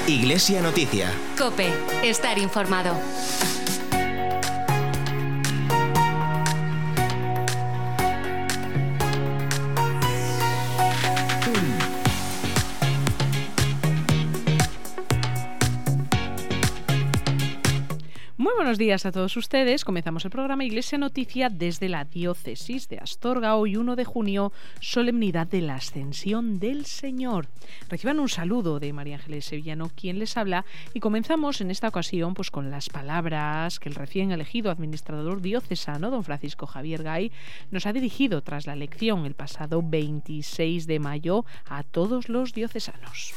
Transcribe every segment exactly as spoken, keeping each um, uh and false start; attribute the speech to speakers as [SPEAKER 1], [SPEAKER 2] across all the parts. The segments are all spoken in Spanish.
[SPEAKER 1] Iglesia Noticia.
[SPEAKER 2] COPE. Estar informado.
[SPEAKER 3] Muy buenos días a todos ustedes. Comenzamos el programa Iglesia Noticia desde la Diócesis de Astorga. Hoy, uno de junio, solemnidad de la Ascensión del Señor. Reciban un saludo de María Ángeles Sevillano, quien les habla, y comenzamos en esta ocasión pues con las palabras que el recién elegido administrador diocesano, don Francisco Javier Gay, nos ha dirigido tras la elección el pasado veintiséis de mayo a todos los diocesanos.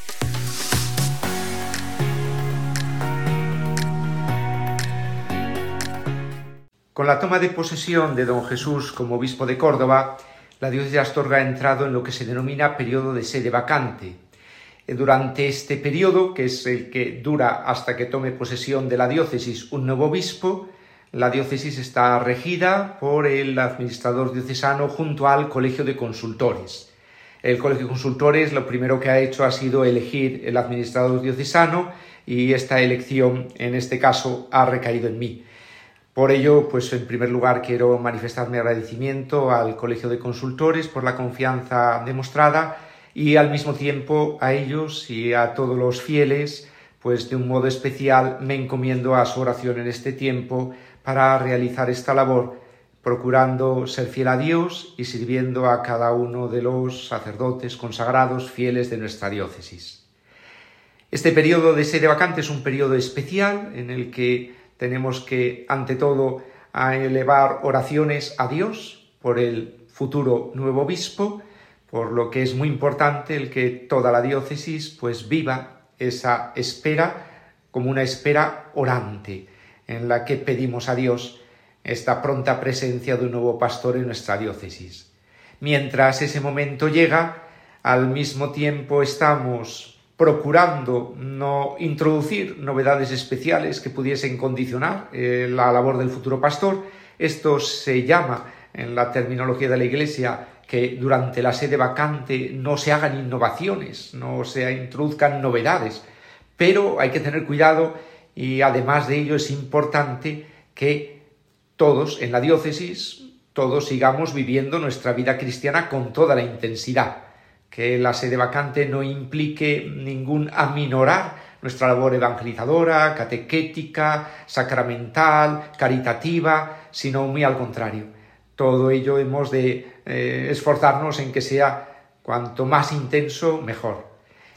[SPEAKER 4] Con la toma de posesión de don Jesús como obispo de Córdoba, la diócesis de Astorga ha entrado en lo que se denomina periodo de sede vacante. Durante este periodo, que es el que dura hasta que tome posesión de la diócesis un nuevo obispo, la diócesis está regida por el administrador diocesano junto al Colegio de Consultores. El Colegio de Consultores lo primero que ha hecho ha sido elegir el administrador diocesano y esta elección, en este caso, ha recaído en mí. Por ello, pues en primer lugar quiero manifestar mi agradecimiento al Colegio de Consultores por la confianza demostrada y al mismo tiempo a ellos y a todos los fieles, pues de un modo especial me encomiendo a su oración en este tiempo para realizar esta labor, procurando ser fiel a Dios y sirviendo a cada uno de los sacerdotes consagrados fieles de nuestra diócesis. Este periodo de sede vacante es un periodo especial en el que tenemos que, ante todo, a elevar oraciones a Dios por el futuro nuevo obispo, por lo que es muy importante el que toda la diócesis pues viva esa espera como una espera orante, en la que pedimos a Dios esta pronta presencia de un nuevo pastor en nuestra diócesis. Mientras ese momento llega, al mismo tiempo estamos procurando no introducir novedades especiales que pudiesen condicionar eh, la labor del futuro pastor. Esto se llama, en la terminología de la Iglesia, que durante la sede vacante no se hagan innovaciones, no se introduzcan novedades, pero hay que tener cuidado y además de ello es importante que todos en la diócesis, todos sigamos viviendo nuestra vida cristiana con toda la intensidad, que la sede vacante no implique ningún aminorar nuestra labor evangelizadora, catequética, sacramental, caritativa, sino muy al contrario. Todo ello hemos de eh, esforzarnos en que sea cuanto más intenso, mejor.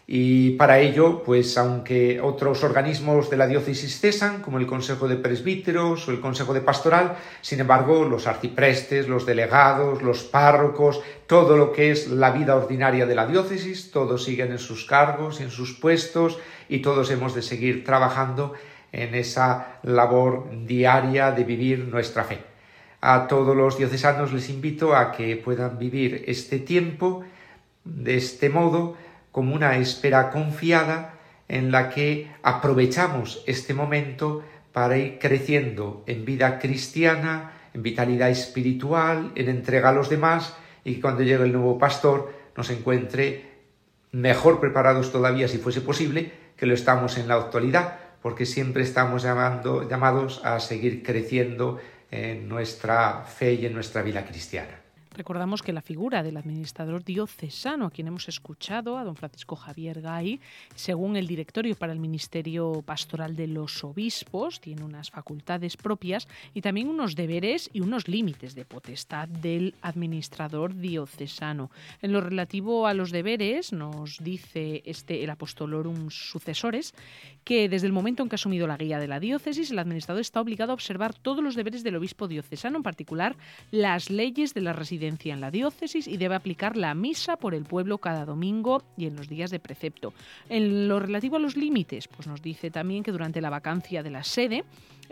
[SPEAKER 4] Y para ello, pues aunque otros organismos de la diócesis cesan, como el Consejo de Presbíteros o el Consejo de Pastoral, sin embargo, los arciprestes, los delegados, los párrocos, todo lo que es la vida ordinaria de la diócesis, todos siguen en sus cargos, en sus puestos, y todos hemos de seguir trabajando en esa labor diaria de vivir nuestra fe. A todos los diocesanos les invito a que puedan vivir este tiempo de este modo, como una espera confiada en la que aprovechamos este momento para ir creciendo en vida cristiana, en vitalidad espiritual, en entrega a los demás, y que cuando llegue el nuevo pastor nos encuentre mejor preparados todavía, si fuese posible, que lo estamos en la actualidad, porque siempre estamos llamando, llamados a seguir creciendo en nuestra fe y en nuestra vida cristiana.
[SPEAKER 3] Recordamos que la figura del administrador diocesano, a quien hemos escuchado, a don Francisco Javier Gay, según el Directorio para el Ministerio Pastoral de los Obispos, tiene unas facultades propias y también unos deberes y unos límites de potestad del administrador diocesano. En lo relativo a los deberes, nos dice este el Apostolorum Successores, que desde el momento en que ha asumido la guía de la diócesis, el administrador está obligado a observar todos los deberes del obispo diocesano, en particular las leyes de la residencia en la diócesis, y debe aplicar la misa por el pueblo cada domingo y en los días de precepto. En lo relativo a los límites, pues nos dice también que durante la vacancia de la sede,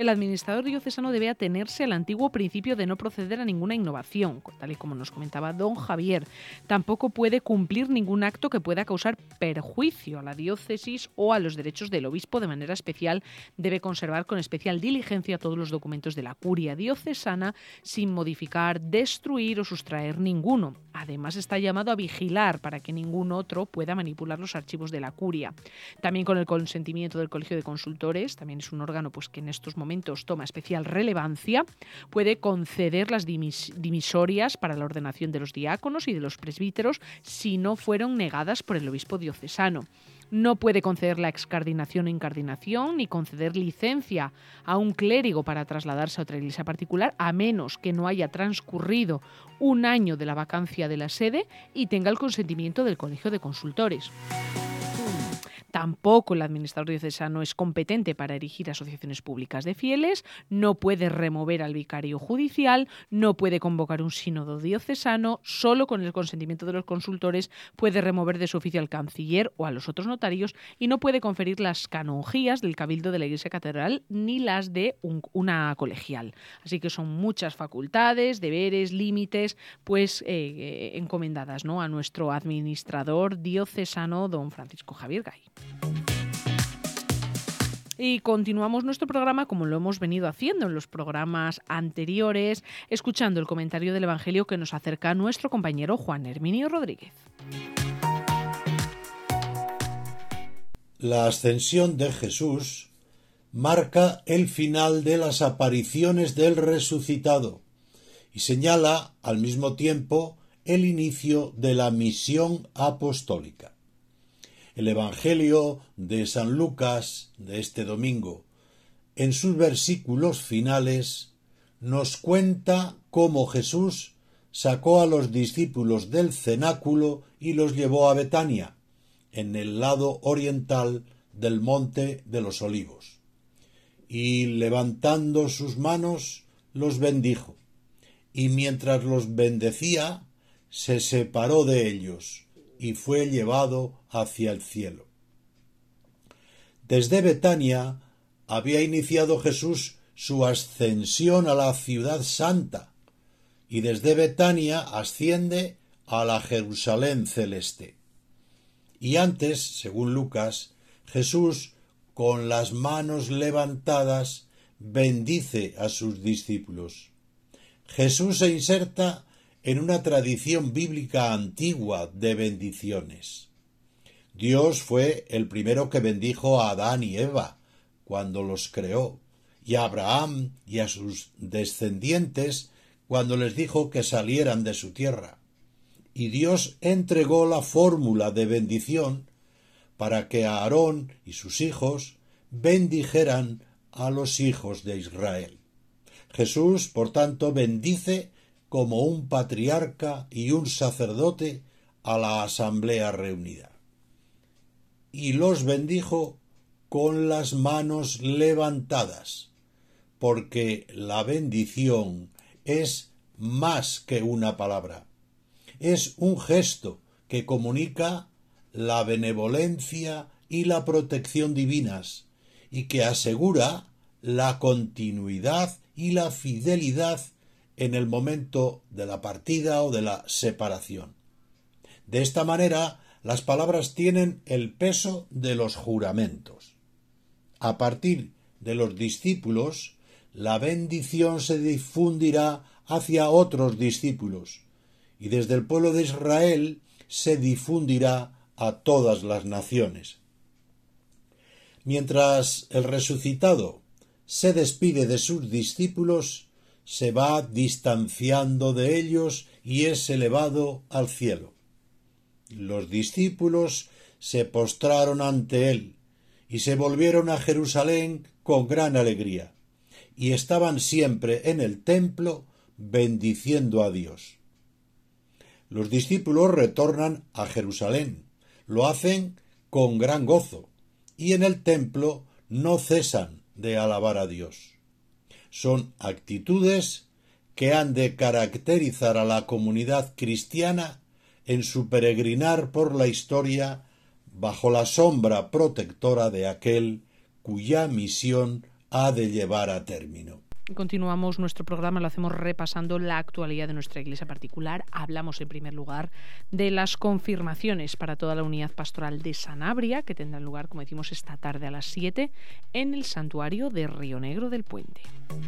[SPEAKER 3] El administrador diocesano debe atenerse al antiguo principio de no proceder a ninguna innovación, tal y como nos comentaba don Javier. Tampoco puede cumplir ningún acto que pueda causar perjuicio a la diócesis o a los derechos del obispo. De manera especial, debe conservar con especial diligencia todos los documentos de la curia diocesana sin modificar, destruir o sustraer ninguno. Además, está llamado a vigilar para que ningún otro pueda manipular los archivos de la curia. También con el consentimiento del Colegio de Consultores, también es un órgano pues, que en estos momentos toma especial relevancia, puede conceder las dimis- dimisorias para la ordenación de los diáconos y de los presbíteros si no fueron negadas por el obispo diocesano. No puede conceder la excardinación o incardinación ni conceder licencia a un clérigo para trasladarse a otra iglesia particular, a menos que no haya transcurrido un año de la vacancia de la sede y tenga el consentimiento del Colegio de Consultores. Tampoco el administrador diocesano es competente para erigir asociaciones públicas de fieles, no puede remover al vicario judicial, no puede convocar un sínodo diocesano, solo con el consentimiento de los consultores puede remover de su oficio al canciller o a los otros notarios y no puede conferir las canonjías del cabildo de la Iglesia Catedral ni las de un, una colegial. Así que son muchas facultades, deberes, límites, pues eh, encomendadas, ¿no?, a nuestro administrador diocesano, don Francisco Javier Gay. Y continuamos nuestro programa como lo hemos venido haciendo en los programas anteriores, escuchando el comentario del Evangelio que nos acerca nuestro compañero Juan Herminio Rodríguez.
[SPEAKER 1] La ascensión de Jesús marca el final de las apariciones del resucitado y señala al mismo tiempo el inicio de la misión apostólica. El Evangelio de San Lucas de este domingo, en sus versículos finales, nos cuenta cómo Jesús sacó a los discípulos del cenáculo y los llevó a Betania, en el lado oriental del Monte de los Olivos. Y levantando sus manos, los bendijo, y mientras los bendecía, se separó de ellos, y fue llevado hacia el cielo. Desde Betania había iniciado Jesús su ascensión a la ciudad santa, y desde Betania asciende a la Jerusalén celeste. Y antes, según Lucas, Jesús, con las manos levantadas, bendice a sus discípulos. Jesús se inserta en una tradición bíblica antigua de bendiciones. Dios fue el primero que bendijo a Adán y Eva cuando los creó, y a Abraham y a sus descendientes cuando les dijo que salieran de su tierra. Y Dios entregó la fórmula de bendición para que Aarón y sus hijos bendijeran a los hijos de Israel. Jesús, por tanto, bendice como un patriarca y un sacerdote a la asamblea reunida. Y los bendijo con las manos levantadas, porque la bendición es más que una palabra. Es un gesto que comunica la benevolencia y la protección divinas y que asegura la continuidad y la fidelidad en el momento de la partida o de la separación. De esta manera, las palabras tienen el peso de los juramentos. A partir de los discípulos, la bendición se difundirá hacia otros discípulos, y desde el pueblo de Israel se difundirá a todas las naciones. Mientras el resucitado se despide de sus discípulos, se va distanciando de ellos y es elevado al cielo. Los discípulos se postraron ante él y se volvieron a Jerusalén con gran alegría, y estaban siempre en el templo bendiciendo a Dios. Los discípulos retornan a Jerusalén, lo hacen con gran gozo, y en el templo no cesan de alabar a Dios. Son actitudes que han de caracterizar a la comunidad cristiana en su peregrinar por la historia bajo la sombra protectora de aquel cuya misión ha de llevar a término.
[SPEAKER 3] Continuamos nuestro programa, lo hacemos repasando la actualidad de nuestra iglesia particular. Hablamos en primer lugar de las confirmaciones para toda la unidad pastoral de Sanabria, que tendrán lugar, como decimos, esta tarde a las siete en el santuario de Río Negro del Puente.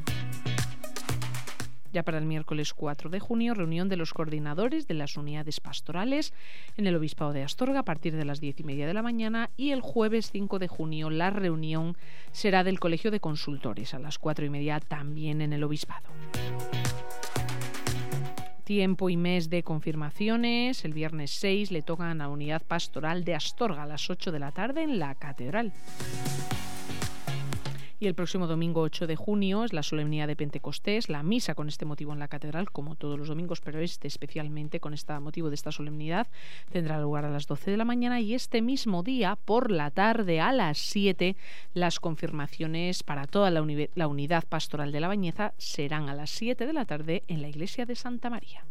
[SPEAKER 3] Ya para el miércoles cuatro de junio, reunión de los coordinadores de las unidades pastorales en el Obispado de Astorga a partir de las diez y media de la mañana, y el jueves cinco de junio la reunión será del Colegio de Consultores a las cuatro y media también en el Obispado. Tiempo y mes de confirmaciones. El viernes seis le tocan a la unidad pastoral de Astorga a las ocho de la tarde en la Catedral. Y el próximo domingo ocho de junio es la solemnidad de Pentecostés, la misa con este motivo en la catedral, como todos los domingos, pero este especialmente con este motivo de esta solemnidad, tendrá lugar a las doce de la mañana, y este mismo día, por la tarde a las siete, las confirmaciones para toda la, uni- la unidad pastoral de La Bañeza serán a las siete de la tarde en la iglesia de Santa María.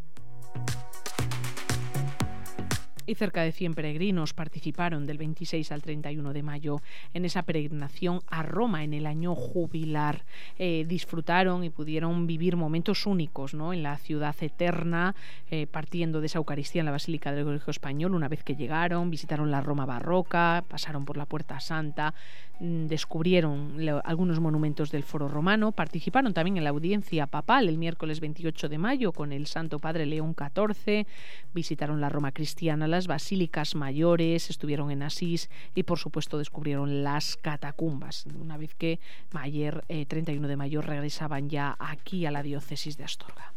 [SPEAKER 3] Y cerca de cien peregrinos participaron del veintiséis al treinta y uno de mayo en esa peregrinación a Roma en el año jubilar. Eh, disfrutaron y pudieron vivir momentos únicos, ¿no?, en la ciudad eterna, eh, partiendo de esa Eucaristía en la Basílica del Colegio Español. Una vez que llegaron, visitaron la Roma barroca, pasaron por la Puerta Santa, mmm, descubrieron le- algunos monumentos del Foro Romano, participaron también en la audiencia papal el miércoles veintiocho de mayo con el Santo Padre León catorce, visitaron la Roma cristiana, las basílicas mayores, estuvieron en Asís y por supuesto descubrieron las catacumbas, una vez que ayer, eh, treinta y uno de mayo, regresaban ya aquí a la diócesis de Astorga.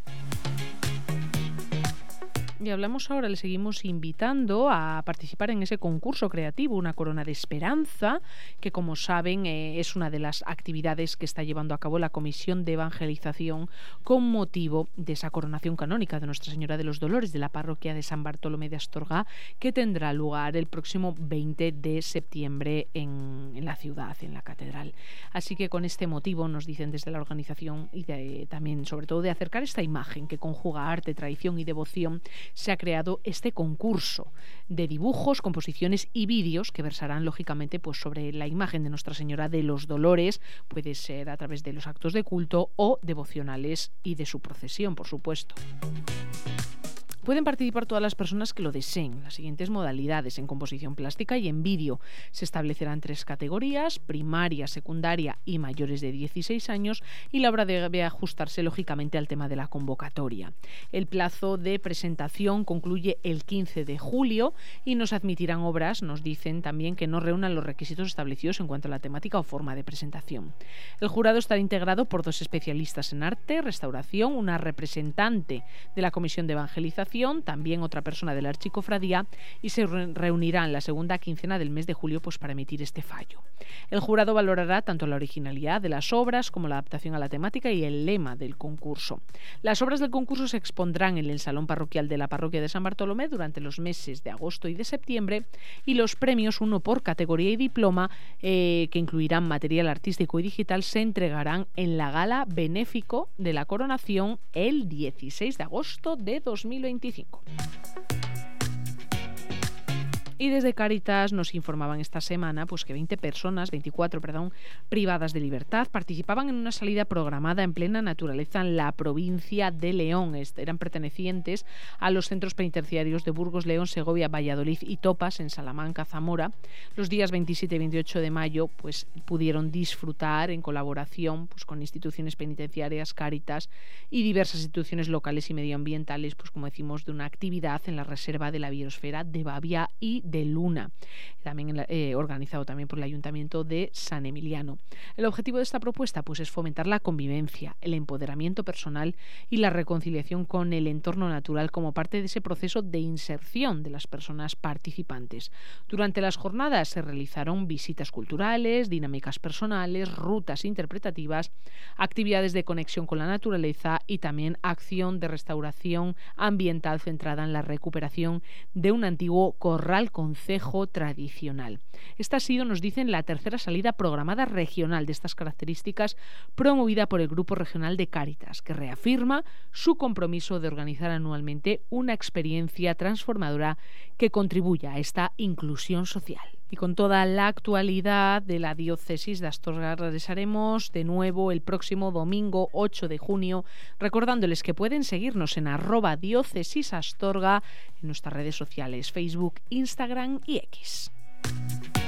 [SPEAKER 3] Y hablamos ahora, le seguimos invitando a participar en ese concurso creativo, Una Corona de Esperanza, que como saben eh, es una de las actividades que está llevando a cabo la Comisión de Evangelización con motivo de esa coronación canónica de Nuestra Señora de los Dolores de la parroquia de San Bartolomé de Astorga, que tendrá lugar el próximo veinte de septiembre en, en la ciudad, en la catedral. Así que con este motivo nos dicen desde la organización, y de, también sobre todo de acercar esta imagen que conjuga arte, tradición y devoción, se ha creado este concurso de dibujos, composiciones y vídeos que versarán lógicamente pues sobre la imagen de Nuestra Señora de los Dolores. Puede ser a través de los actos de culto o devocionales y de su procesión, por supuesto. Pueden participar todas las personas que lo deseen. Las siguientes modalidades: en composición plástica y en vídeo. Se establecerán tres categorías: primaria, secundaria y mayores de dieciséis años, y la obra debe ajustarse lógicamente al tema de la convocatoria. El plazo de presentación concluye el quince de julio y nos admitirán obras, nos dicen también, que no reúnan los requisitos establecidos en cuanto a la temática o forma de presentación. El jurado estará integrado por dos especialistas en arte, restauración, una representante de la Comisión de Evangelización, también otra persona de la Archicofradía, y se reunirán la segunda quincena del mes de julio pues para emitir este fallo. El jurado valorará tanto la originalidad de las obras como la adaptación a la temática y el lema del concurso. Las obras del concurso se expondrán en el Salón Parroquial de la Parroquia de San Bartolomé durante los meses de agosto y de septiembre, y los premios, uno por categoría y diploma, eh, que incluirán material artístico y digital, se entregarán en la gala benéfico de la coronación el dieciséis de agosto de dos mil veinticinco. Y desde Cáritas nos informaban esta semana pues que veinte personas, veinticuatro, perdón, privadas de libertad participaban en una salida programada en plena naturaleza en la provincia de León. Eran pertenecientes a los centros penitenciarios de Burgos, León, Segovia, Valladolid y Topas, en Salamanca, Zamora. Los días veintisiete y veintiocho de mayo pues pudieron disfrutar en colaboración pues con instituciones penitenciarias, Cáritas y diversas instituciones locales y medioambientales, pues como decimos, de una actividad en la reserva de la biosfera de Babia y de Luna, también eh, organizado también por el Ayuntamiento de San Emiliano. El objetivo de esta propuesta pues es fomentar la convivencia, el empoderamiento personal y la reconciliación con el entorno natural como parte de ese proceso de inserción de las personas participantes. Durante las jornadas se realizaron visitas culturales, dinámicas personales, rutas interpretativas, actividades de conexión con la naturaleza y también acción de restauración ambiental centrada en la recuperación de un antiguo corral concejo tradicional. Esta ha sido, nos dicen, la tercera salida programada regional de estas características promovida por el Grupo Regional de Cáritas, que reafirma su compromiso de organizar anualmente una experiencia transformadora que contribuya a esta inclusión social. Y con toda la actualidad de la diócesis de Astorga regresaremos de nuevo el próximo domingo ocho de junio, recordándoles que pueden seguirnos en arroba diócesis Astorga en nuestras redes sociales, Facebook, Instagram y X.